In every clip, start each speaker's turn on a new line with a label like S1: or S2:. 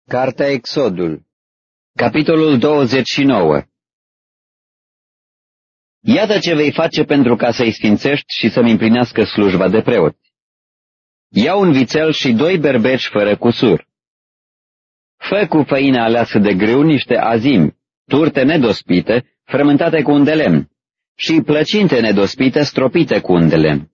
S1: Cartea Exodul, capitolul 29. Iată ce vei face pentru ca să-i sfințești și să-mi împlinească slujba de preot. Ia un vițel și 2 berbeci fără cusur. Fă cu făină aleasă de grâu niște azimi, turte nedospite, frământate cu un de lemn, și plăcinte nedospite stropite cu un de lemn.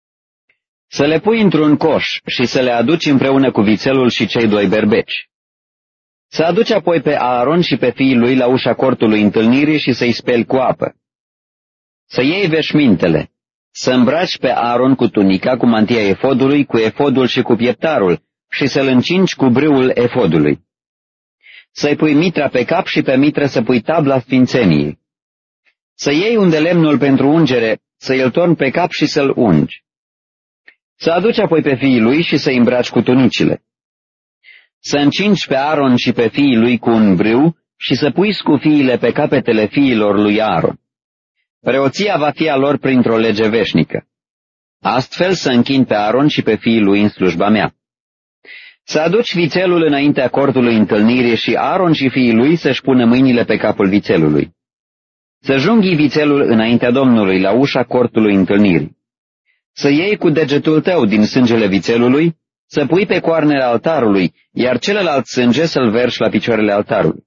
S1: Să le pui într-un coș și să le aduci împreună cu vițelul și cei 2 berbeci. Să aduci apoi pe Aaron și pe fiii lui la ușa cortului întâlnirii și să-i speli cu apă. Să iei veșmintele, să îmbraci pe Aaron cu tunica, cu mantia efodului, cu efodul și cu pieptarul și să-l încingi cu brâul efodului. Să-i pui mitra pe cap și pe mitră să pui tabla sfințeniei. Să iei un de lemnul pentru ungere, să îl torni pe cap și să-l ungi. Să aduci apoi pe fiii lui și să-i îmbraci cu tunicile. Să încingi pe Aaron și pe fiii lui cu un brâu și să pui scufiile pe capetele fiilor lui Aaron. Preoția va fi a lor printr-o lege veșnică. Astfel să închini pe Aaron și pe fiii lui în slujba mea. Să aduci vițelul înaintea cortului întâlnirii și Aaron și fiii lui să-și pună mâinile pe capul vițelului. Să junghii vițelul înaintea Domnului la ușa cortului întâlnirii. Să iei cu degetul tău din sângele vițelului, să pui pe coarnele altarului, iar celălalt sânge să-l verși la picioarele altarului.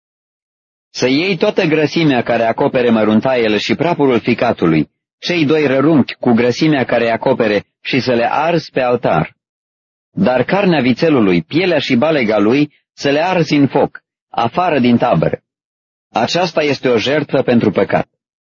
S1: Să iei toată grăsimea care acopere măruntaiele și prapurul ficatului, cei 2 rărunchi cu grăsimea care îi acopere și să le arzi pe altar. Dar carnea vițelului, pielea și balega lui să le arzi în foc, afară din tabără. Aceasta este o jertfă pentru păcat.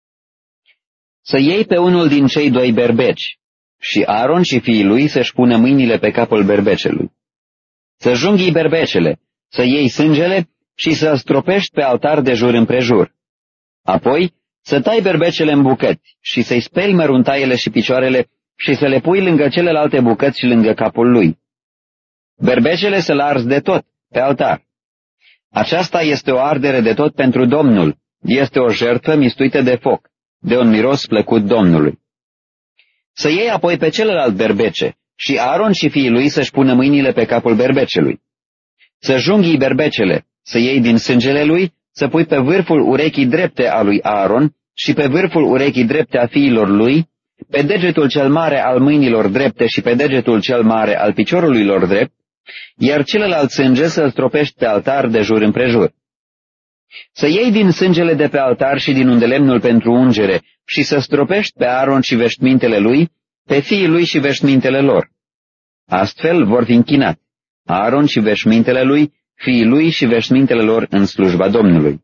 S1: Să iei pe unul din cei 2 berbeci și Aaron și fiii lui să-și pună mâinile pe capul berbecelui. Să junghii berbecele, să iei sângele și să-l stropești pe altar de jur împrejur. Apoi să tai berbecele în bucăți și să-i speli măruntaiele și picioarele și să le pui lângă celelalte bucăți și lângă capul lui. Berbecele să-l arzi de tot, pe altar. Aceasta este o ardere de tot pentru Domnul, este o jertfă mistuită de foc, de un miros plăcut Domnului. Să iei apoi pe celălalt berbece și Aaron și fiii lui să-și pună mâinile pe capul berbecelui. Să junghii berbecele, să iei din sângele lui, să pui pe vârful urechii drepte a lui Aaron și pe vârful urechii drepte a fiilor lui, pe degetul cel mare al mâinilor drepte și pe degetul cel mare al piciorului lor drept, iar celălalt sânge să-l stropești pe altar de jur împrejur. Să iei din sângele de pe altar și din undelemnul pentru ungere și să stropești pe Aaron și veșmintele lui, pe fiii lui și veșmintele lor. Astfel vor fi închinați Aaron și veșmintele lui, fiii lui și veșmintele lor în slujba Domnului.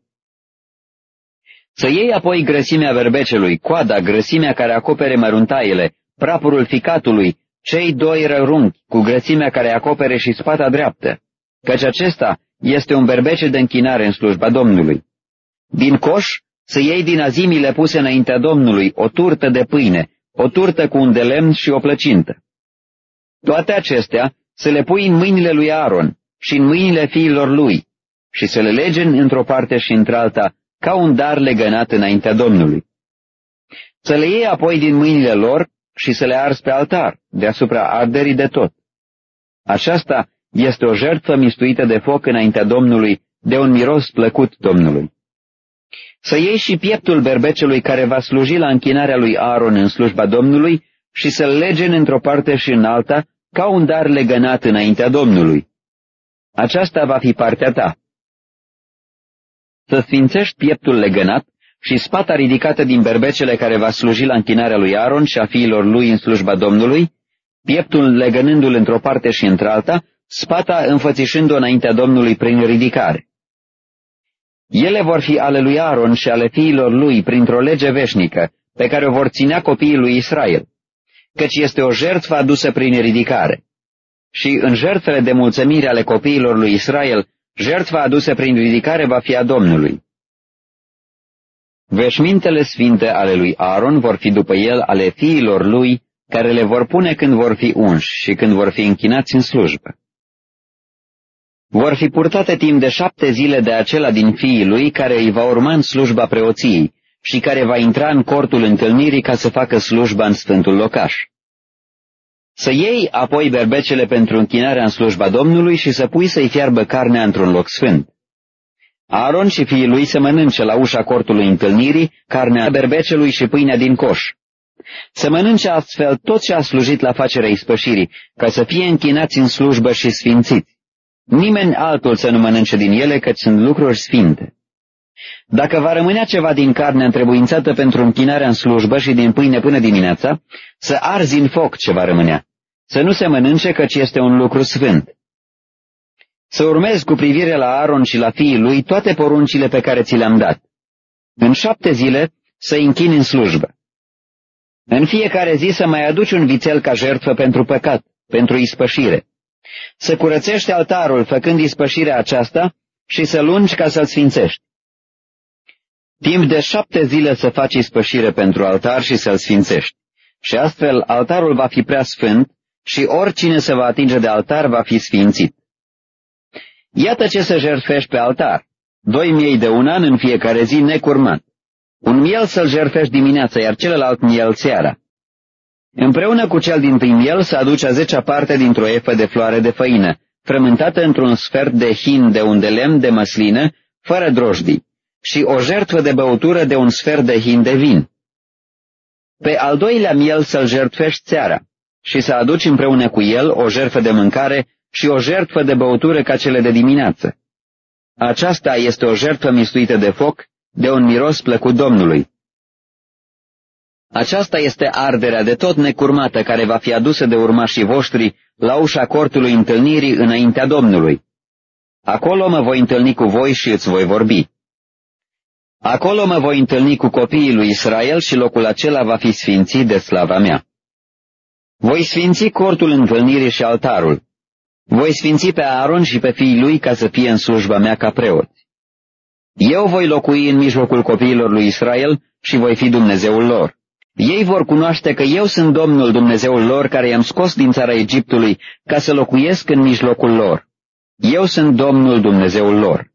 S1: Să iei apoi grăsimea berbecelui, coada, grăsimea care acopere măruntaiele, prapurul ficatului, cei 2 rărunchi cu grăsimea care acopere și spata dreaptă, căci acesta este un berbece de închinare în slujba Domnului. Din coș să iei din azimile puse înaintea Domnului o turtă de pâine, o turtă cu un de lemn și o plăcintă. Toate acestea să le pui în mâinile lui Aaron și în mâinile fiilor lui și să le legeni într-o parte și într-alta ca un dar legănat înaintea Domnului. Să le iei apoi din mâinile lor și să le arzi pe altar, deasupra arderii de tot. Aceasta este o jertfă mistuită de foc înaintea Domnului, de un miros plăcut Domnului. Să iei și pieptul berbecelui care va sluji la închinarea lui Aaron în slujba Domnului și să-l legeni într-o parte și în alta, ca un dar legănat înaintea Domnului. Aceasta va fi partea ta. Să sfințești pieptul legănat și spata ridicată din berbecele care va sluji la închinarea lui Aaron și a fiilor lui în slujba Domnului, pieptul legănându-l într-o parte și într-alta, spata înfățișând-o înaintea Domnului prin ridicare. Ele vor fi ale lui Aaron și ale fiilor lui printr-o lege veșnică, pe care o vor ținea copiii lui Israel, căci este o jertfă adusă prin ridicare. Și în jertfele de mulțumire ale copiilor lui Israel, jertfa adusă prin ridicare va fi a Domnului. Veșmintele sfinte ale lui Aaron vor fi după el ale fiilor lui, care le vor pune când vor fi unși și când vor fi închinați în slujbă. Vor fi purtate timp de 7 zile de acela din fiii lui care îi va urma în slujba preoției și care va intra în cortul întâlnirii ca să facă slujba în sfântul locaș. Să iei apoi berbecele pentru închinarea în slujba Domnului și să pui să-i fiarbă carnea într-un loc sfânt. Aaron și fiii lui să mănânce la ușa cortului întâlnirii carnea berbecelui și pâinea din coș. Să mănânce astfel tot ce a slujit la facerea ispășirii, ca să fie închinați în slujbă și sfințiți. Nimeni altul să nu mănânce din ele, căci sunt lucruri sfinte. Dacă va rămânea ceva din carne întrebuințată pentru închinarea în slujbă și din pâine până dimineața, să arzi în foc ce va rămânea. Să nu se mănânce, căci este un lucru sfânt. Să urmezi cu privire la Aaron și la fiii lui toate poruncile pe care ți le-am dat. În 7 zile să închini în slujbă. În fiecare zi să mai aduci un vițel ca jertfă pentru păcat, pentru ispășire. Să curățești altarul făcând ispășirea aceasta și să lungi ca să-l sfințești. Timp de 7 zile să faci ispășire pentru altar și să-l sfințești. Și astfel altarul va fi prea sfânt și oricine se va atinge de altar va fi sfințit. Iată ce să jertfești pe altar: 2 miei de un an în fiecare zi necurmat. Un miel să-l jertfești dimineața, iar celălalt miel seara. Împreună cu cel dintâi miel să aduci a 10-a parte dintr-o efă de floare de făină, frământată într-un sfert de hin de un de lemn de măslină, fără drojdii, și o jertfă de băutură de un sfert de hin de vin. Pe al 2-lea miel să-l jertfești seara și să aduci împreună cu el o jertfă de mâncare și o jertfă de băutură ca cele de dimineață. Aceasta este o jertfă mistuită de foc, de un miros plăcut Domnului. Aceasta este arderea de tot necurmată care va fi adusă de urmașii voștri la ușa cortului întâlnirii înaintea Domnului. Acolo mă voi întâlni cu voi și îți voi vorbi. Acolo mă voi întâlni cu copiii lui Israel și locul acela va fi sfințit de slava mea. Voi sfinți cortul întâlnirii și altarul. Voi sfinți pe Aaron și pe fiii lui ca să fie în slujba mea ca preoți. Eu voi locui în mijlocul copiilor lui Israel și voi fi Dumnezeul lor. Ei vor cunoaște că eu sunt Domnul Dumnezeul lor, care i-am scos din țara Egiptului ca să locuiesc în mijlocul lor. Eu sunt Domnul Dumnezeul lor.